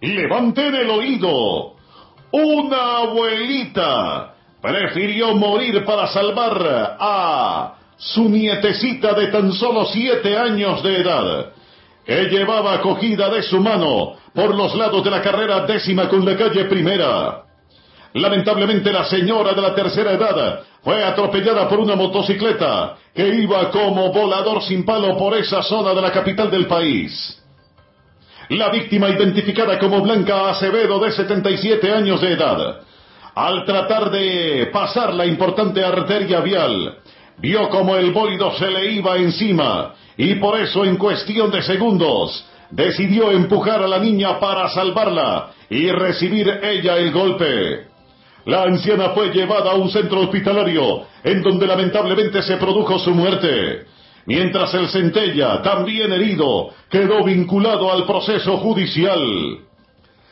Levanten el oído. Una abuelita prefirió morir para salvar a su nietecita de tan solo 7 años de edad, que llevaba cogida de su mano por los lados de la carrera 10ª con la calle Primera. Lamentablemente la señora de la tercera edad fue atropellada por una motocicleta que iba como volador sin palo por esa zona de la capital del país. La víctima, identificada como Blanca Acevedo, de 77 años de edad, al tratar de pasar la importante arteria vial, vio como el bólido se le iba encima y por eso en cuestión de segundos decidió empujar a la niña para salvarla y recibir ella el golpe. La anciana fue llevada a un centro hospitalario en donde lamentablemente se produjo su muerte, mientras el centella, también herido, quedó vinculado al proceso judicial.